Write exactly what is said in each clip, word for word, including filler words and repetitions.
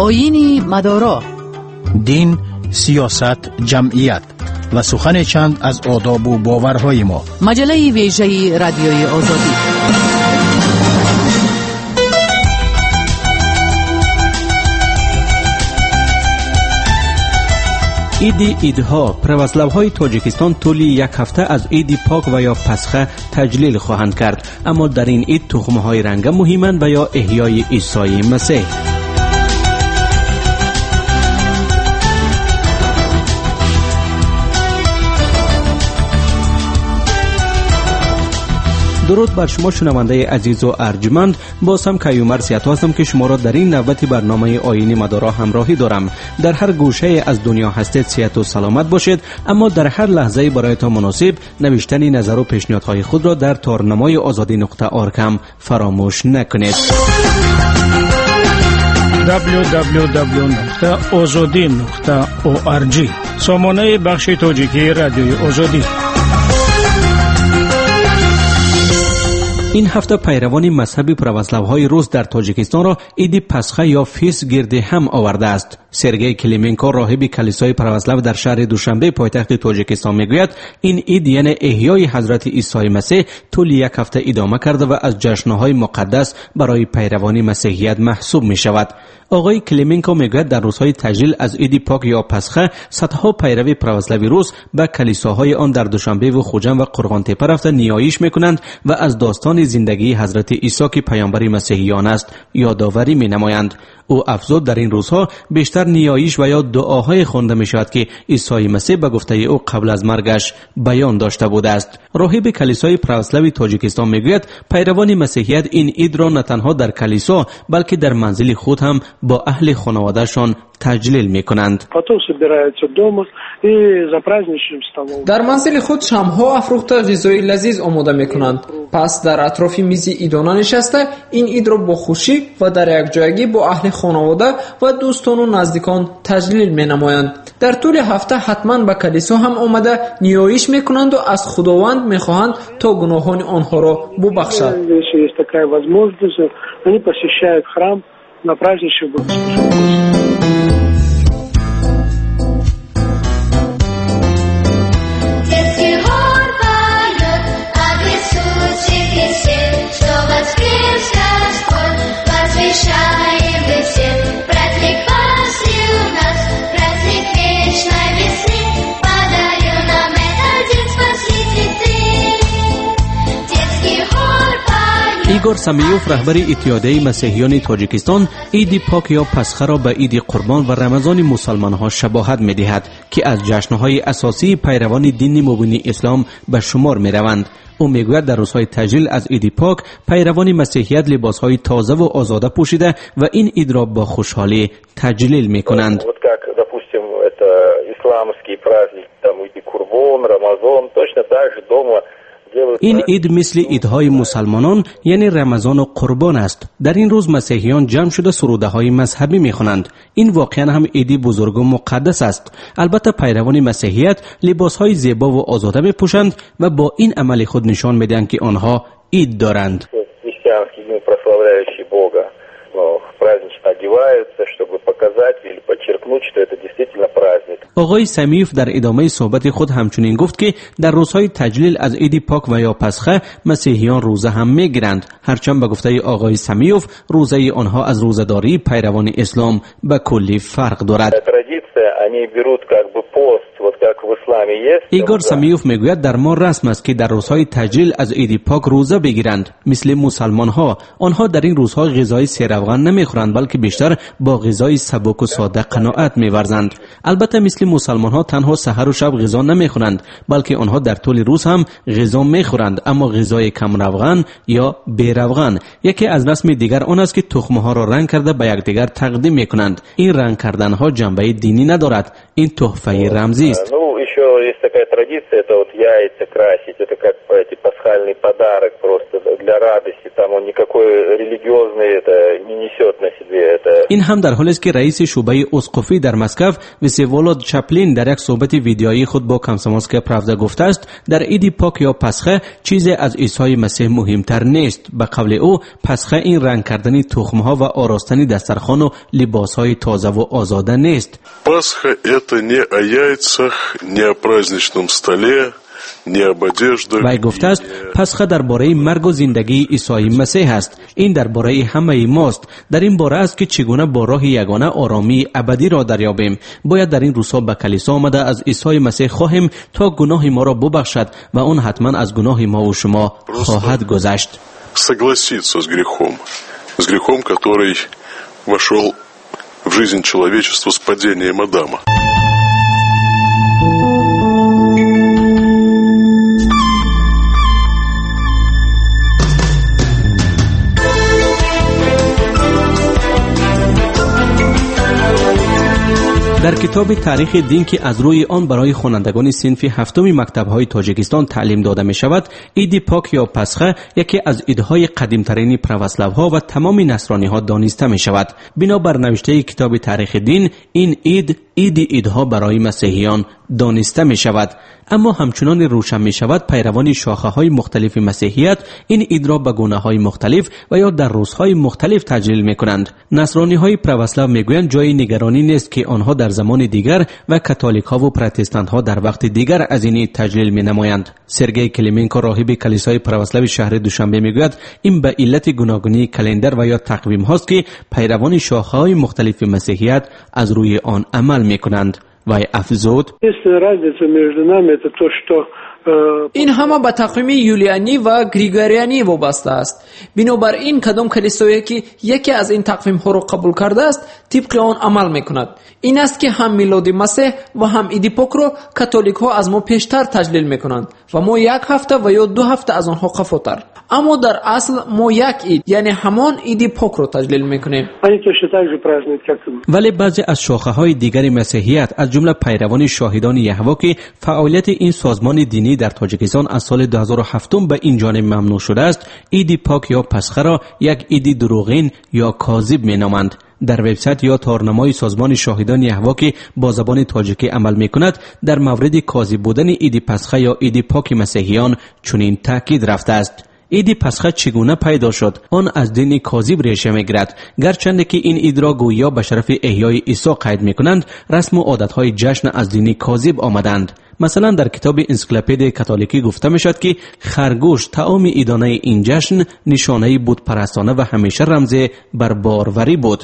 آیین مدارا، دین، سیاست، جمعیت و سخن چند از آداب و باورهای ما. مجله ویژه رادیوی آزادی. عید ایدها پروسلوهای تاجیکستان طول یک هفته از عید پاک و یا پسخه تجلیل خواهند کرد، اما در این عید تخم‌های رنگ مهمند و یا احیای عیسی مسیح. درود بر شما شنونده عزیز و ارجمند، باز هم کیومر سیاتو هستم که شما را در این نوبت برنامه آیین مدارا همراهی دارم. در هر گوشه از دنیا هستید صحت و سلامت باشید، اما در هر لحظه برایتان مناسب نوشتن نظر و پیشنهادهای خود را در تارنمای آزادی نقطه آرگ هم فراموش نکنید. دبلیو دبلیو دبلیو نقطه آزادی نقطه او آر جی سامانه بخش تاجیکی رادیوی آزادی. این هفته پیروان مذهبی پروسلوهای روس در تاجیکستان را عید پسخه یا فیس گرد هم آورده است. سرگئی کلیمنکو راهب کلیسای پروسلو در شهر دوشنبه پایتخت تاجیکستان میگوید این عید یعنی احیای حضرت عیسی مسیح طول یک هفته ادامه کرده و از جشن‌های مقدس برای پیروان مسیحیت محسوب می شود. آقای کلیمنکو میگوید در روزهای تجلیل از عید پاک یا پسخه صدها پیرو پروسلوی روس به کلیساهای آن در دوشنبه و خوجند و قرغان‌تپه رفته نیایش میکنند و از داستان زندگی حضرت عیسی که پیامبر مسیحیان است یادآوری مینمایند. او افزود در این روزها بیشتر نیایش و یا دعاهای خوانده می شود که عیسی مسیح به گفته او قبل از مرگش بیان داشته بوده است. راهب کلیسای پروسلوی تاجیکستان میگوید پیروان مسیحیت این عید را نه تنها در کلیسا بلکه در منزل خود هم با اهل خانوادهشان تجلیل میکنند. در منزل خود شمها افروخته غذای لذیذ آماده میکنند. پس در اطراف میز عیدانه نشسته این عید را با خوشی و در یک جایگی با اهل خانواده و دوستان و نزدیکان تجلیل مینمایند. در طول هفته حتما به کلیسا هم آمده نیایش میکنند و از خداوند میخواهند تا گناهان آنها را ببخشد. на праздничный год. ایگور سمیوف رهبر اتحادیه مسیحیان تاجیکستان عید پاک یا پسخه را به عید قربان و رمضان مسلمان ها شباهت می دهد که از جشنهای اساسی پیروان دین مبین اسلام به شمار می روند. او میگوید در روزهای تجلیل از عید پاک پیروان مسیحیت لباسهای تازه و آزاده پوشیده و این عید را با خوشحالی تجلیل می کنند. این عید مثل عیدهای مسلمانان یعنی رمضان و قربان است. در این روز مسیحیان جمع شده سروده های مذهبی میخوانند. این واقعا هم عیدی بزرگ و مقدس است. البته پیروان مسیحیت لباس های زیبا و آزاده میپوشند و با این عمل خود نشان میدهند که آنها عید دارند. آقای سمیوف در ادامه صحبت خود همچنین گفت که در روزهای تجلیل از عید پاک و یا پسخه مسیحیان روزه هم میگیرند، هرچند به گفته آقای سمیوف روزه آنها از روزه‌داری پیروان اسلام به کلی فرق دارد. ایگور سمیوف میگوید در ما رسم است که در روزهای تجلیل از عید پاک روزه بگیرند. مثل مسلمان ها آنها در این روزها غذای سیروان نمیخورند بلکه بیشتر با غذای سبک و ساده قناعت میورزند. البته مثل مسلمان ها تنها سحر و شب غذا نمیخورند بلکه آنها در طول روز هم غذا میخورند، اما غذای کم روغن یا بی روغن. یکی از رسم دیگر آن است که تخمه ها را رنگ کرده به یکدیگر تقدیم میکنند. این رنگ کردن ها جنبه دینی ندارد، این تحفه رمزی است. Есть такая традиция, это вот яйца красить, это как эти пасхальный подарок просто для радости, там он никакой религиозный это не несет на себе. Это... این هم در حالی است که رئیس شعبه اسقفی در مسکو وسیولود چپلین در یک صحبت ویدیویی خود با کامسومولسکیا پراودا گفته است در عید پاک یا پسخه چیزی از عیسی مسیح مهمتر نیست. به قول او پسخه این رنگ کردن تخم‌ها و آراستن دسترخوان و لباس‌های تازه و آزاده نیست. Пасха это не о яйцах, не о праздничном столе. وی گفته است پسخه درباره مرگ و زندگی عیسی مسیح است. این درباره همه ماست. در این باره است که چگونه با راه یگانه آرامی ابدی را دریابیم. باید در این روزها به کلیسا آمده از عیسی مسیح خواهیم تا گناه ما را ببخشد و اون حتما از گناه ما و شما خواهد گذشت. Согласиться с грехом, с грехом, который вошел в жизнь человечества с падением Адама. در کتاب تاریخ دین که از روی آن برای خوانندگان صنف هفتم مکتب‌های تاجیکستان تعلیم داده می شود، عید پاک یا پسخه یکی از عیدهای قدیمترین پروسلاوها و تمام نصرانی‌ها دانسته می شود. بنابر نوشته کتاب تاریخ دین این عید عید عیدها برای مسیحیان دانسته می شود. اما همچنان روشن می شود پیروان شاخه‌های مختلف مسیحیت این عید را به گونه‌های مختلف و یا در روزهای مختلف تجلیل می کنند. نصرانی‌های پروسلاو می گویند جای نگرانی نیست که آنها در زمان دیگر و کاتولیک‌ها و پروتستانت‌ها در وقت دیگر از این عید تجلیل می نمایند. سرگئی کلیمنکو راهب کلیسای پروسلاو شهر دوشنبه می گوید این به علت گوناگونی کلندر و یا تقویم هاست که پیروان شاخه‌های مختلف مسیحیت از روی آن عمل می کنند. و افزود این همه به تقویم یولیانی و گریگوریانی وابسته است. بنابراین کدام کلیسایی که یکی از این تقویم ها را قبول کرده است طبق آن عمل میکند. این است که هم میلاد مسیح و هم عید پاک را کاتولیک ها از ما پیشتر تجلیل میکنند و ما یک هفته و یا دو هفته از آنها قفوتر. اما در اصل ما یک عید یعنی همان عید پاک را تجلیل میکنیم. ولی بعضی از شاخه های دیگر مسیحیت از جمله پیروان شاهدان یهوه که فعالیت این سازمان دینی در تاجیکستان از سال دو هزار و هفت به این جانب ممنوع شده است، عید پاک یا پسخه را یک عید دروغین یا کاذب مینامند. در وبسایت یا تارنمای سازمان شاهدان یهوه که با زبان تاجیکی عمل میکند در مورد کاذب بودن عید پسخه یا عید پاک مسیحیان چنین تاکید رفته است. عید پسخه چگونه پیدا شد؟ آن از دین کاذب ریشه میگیرد. گرچند که این عید را گویا به شرف احیای عیسی قید میکنند، رسم و عادتهای جشن از دین کاذب آمدند. مثلا در کتاب انسیکلوپدی کاتولیکی گفته میشد که خرگوش طعام عیدانه این جشن نشانه بت پرستانه و همیشه رمز بر باروری بود.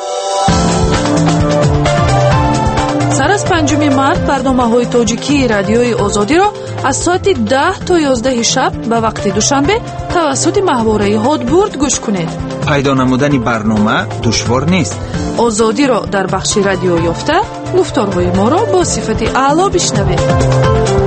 سر از پنجم مارس برنامه‌های تاجیکی رادیوی آزادی را از ساعت ده تا یازده شب به وقت دوشنبه توسط ماهواره هادبورد گوش کنید. پیدا نمودن برنامه دشوار نیست. آزادی را در بخش رادیو یافته گفتارهای ما را با صفت اعلی بشنوید.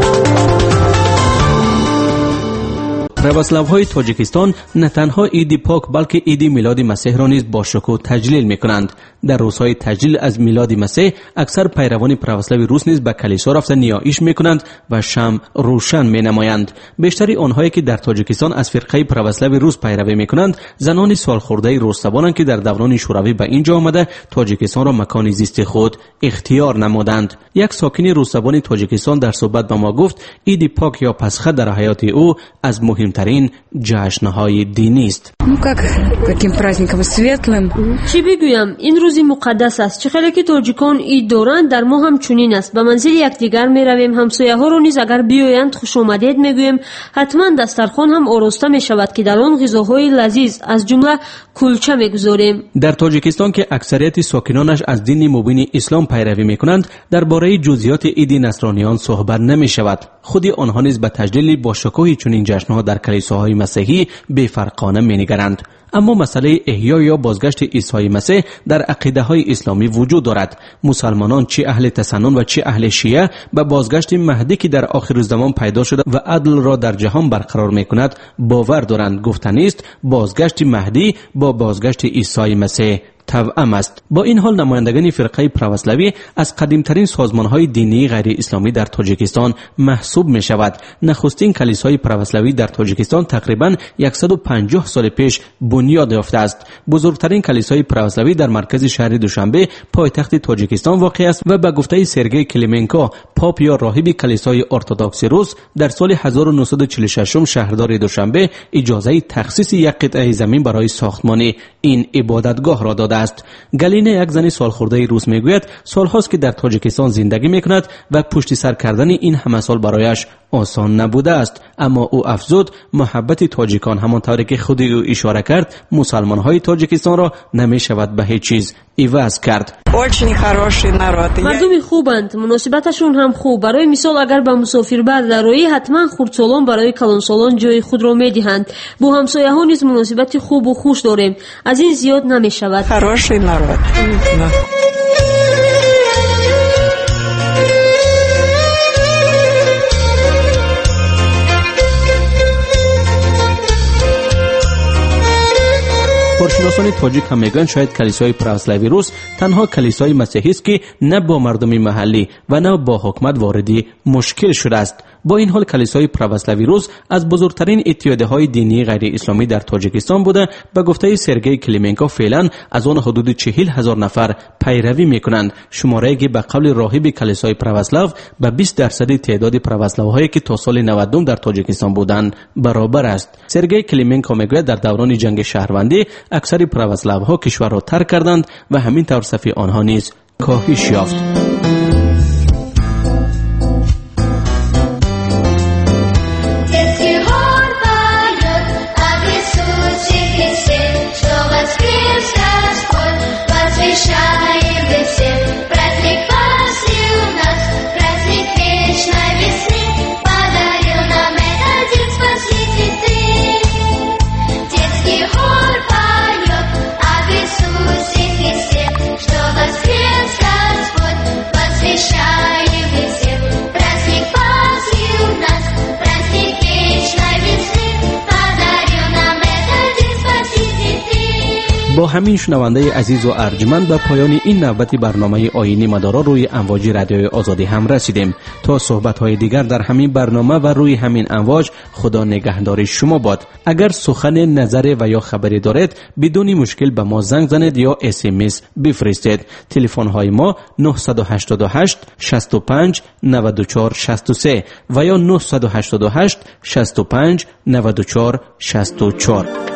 پروسلاوهای تاجیکستان نه تنها عید پاک بلکه عید میلاد مسیح را نیز با شکوه تجلیل میکنند. در روزهای تجلیل از میلاد مسیح اکثر پیروان پروسلاو روس نیز به کلیسا رفته نیایش میکنند و شمع روشن مینمایند. بیشتری آنهایی که در تاجیکستان از فرقه پروسلاو روس پیروی میکنند زنان سالخورده روستوانند که در دوران شوروی به اینجا آمده تاجیکستان را مکان زیست خود اختیار نمودند. یک ساکن روستوان تاجیکستان در صحبت به ما گفت عید پاک یا پسخه در حیات او از مهمترین جشن‌های دینی است. Ну как, каким праздником светлым. چی بگویم این روزی مقدس است. چه خیلی که تاجیکان عید دارند در ما هم چنین است. به منزل یکدیگر می رویم، همسایه ها رو نیز اگر بیایند خوش آمدید میگوییم. حتما دسترخوان هم آراسته می شود که در آن غذاهای لذیذ از جمله کلچه میگذاریم. در تاجیکستان که اکثریت ساکنانش از دین مبین اسلام پیروی میکنند درباره جزئیات عید نصرانیان صحبت نمی شود. خود آنها نیز به تجلیل با شکوه چنین جشن‌ها در کلیساهای مسیحی بی‌فرقانه می‌نگرند. اما مسئله احیا یا بازگشت عیسی مسیح در عقیده‌های اسلامی وجود دارد. مسلمانان چه اهل تسنن و چه اهل شیعه به بازگشت مهدی که در آخر زمان پیدا شده و عدل را در جهان برقرار می‌کند باور دارند. گفتنی است بازگشت مهدی با بازگشت عیسی مسیح توأم است. با این حال نمایندگان فرقه پروسلوی از قدیمترین سازمان‌های دینی غیر اسلامی در تاجیکستان محسوب می‌شود. نخستین کلیسای پروسلوی در تاجیکستان تقریباً صد و پنجاه سال پیش بنیاد یافته است. بزرگترین کلیسای پروسلوی در مرکز شهر دوشنبه پایتخت تاجیکستان واقع است و به گفته سرگئی کلیمنکو پاپ یا راهب کلیسای ارتدوکس روس در سال هزار و نهصد و چهل و شش شهردار دوشنبه اجازه تخصیص یک قطعه زمین برای ساختمان این عبادتگاه را داده است. گالینه یک زن سالخورده روس میگوید سالهاست که در تاجیکستان زندگی میکند و پشت سر کردن این همه سال برایش آسان نبوده است، اما او افزود محبت تاجیکان همانطوری که خود او اشاره کرد مسلمان های تاجیکستان را نمی شود به هیچ چیز عوض کرد. مردم خوبند، مناسبتشون هم خوب. برای مثال اگر به مسافربر روی حتما خردسالان برای کلانسالان جای خود را میدهند. با همسایه ها نیز مناسبت خوب و خوش داریم، از این زیاد نمی شود. کارشناسان تاجیک هم میگن شاید کلیسای پروسلوی روس تنها کلیسای مسیحی است که نه با مردم محلی و نه با حکومت واردی مشکل شده است. با این حال کلیسای پروسلوی روس از بزرگترین اتحادیه های دینی غیر اسلامی در تاجیکستان بوده. به گفته سرگئی کلیمنکو فعلا از آن حدود چهل هزار نفر پیروی میکنند، شماره‌ای که به قول راهب کلیسای پروسلو به بیست درصد تعداد پروسلوهایی که تا سال نود و دو در تاجیکستان بودند برابر است. سرگئی کلیمنکو میگوید در دوران جنگ شهروندی اکثر پروسلوها کشور را ترک کردند و همین طور صفی آنها نیز کاهش یافت. با همین شنونده عزیز و ارجمند به پایان این نوبت برنامه آیین مدارا روی امواج رادیوی آزادی هم رسیدیم. تا صحبت های دیگر در همین برنامه و روی همین امواج، خدا نگهدار شما باد. اگر سخن، نظر و یا خبری دارید بدون مشکل به ما زنگ زنید یا اس ام اس بفرستید. تلفن های ما نه هشت هشت شصت و پنج نود و چهار شصت و سه و یا نه هشت هشت شصت و پنج نود و چهار شصت و چهار.